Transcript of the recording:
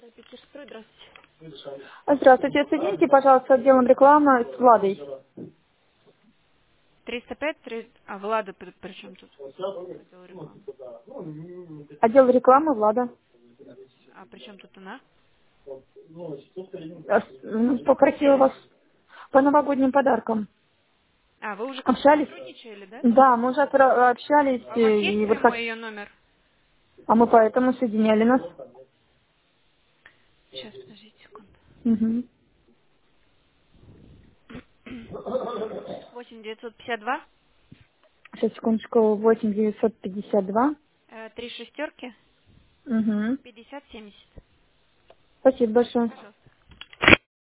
Да, Питерстрой, здравствуйте. Здравствуйте, соедините, пожалуйста, с отделом рекламы с Владой. 305, Влада, при чем тут? Отдел рекламы. Отдел рекламы Влада. А при чем тут она? Что Попросила хотели? вас по новогодним подаркам. А, вы уже как-то Общались? сотрудничали, да? Да, мы уже общались, А у вас есть и вот прямой как... ее номер? А мы поэтому соединяли нас. Сейчас, подождите секунду. Угу. 8 952 Сейчас, секундочку, 8952. 3 шестерки Угу. 50 70. Спасибо большое. Пожалуйста.